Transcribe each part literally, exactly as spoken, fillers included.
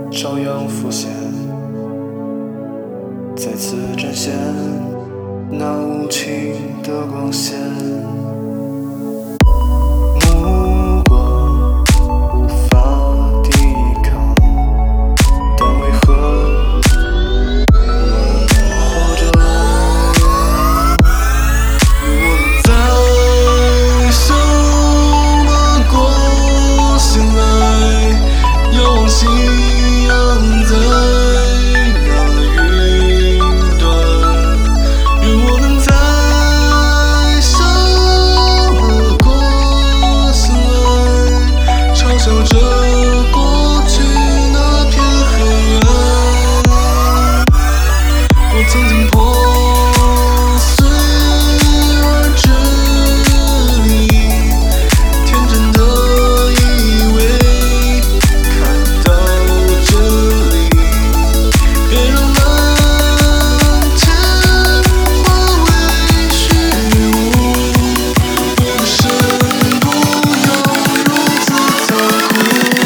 照样浮现，再次展现那无情的光线。目光无法抵抗，但为何我能活着？我能在什么过醒来，遥望夕阳在那云端。愿我能在什么过醒来，嘲笑着过去那片黑暗。我曾经破碎而支离，天真的以为看到这里，别让蓝天化为虚无。我的身不要如此残酷。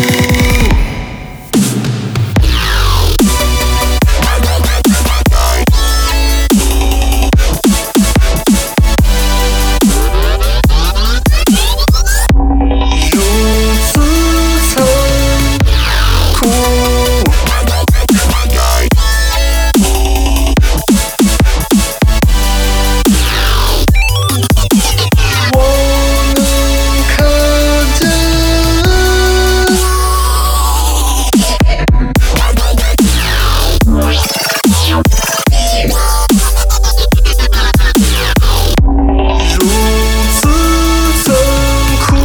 如此残酷，我能看见。如此残酷，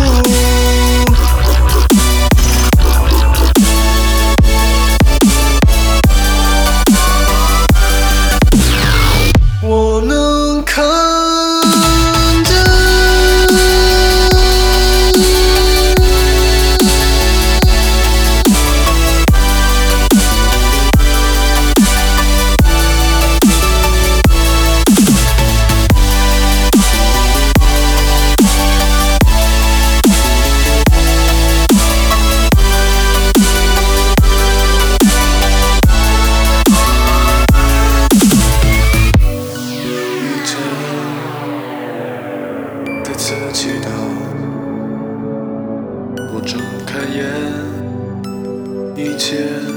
我能看见。遇见，再次祈祷。我睁开眼，一切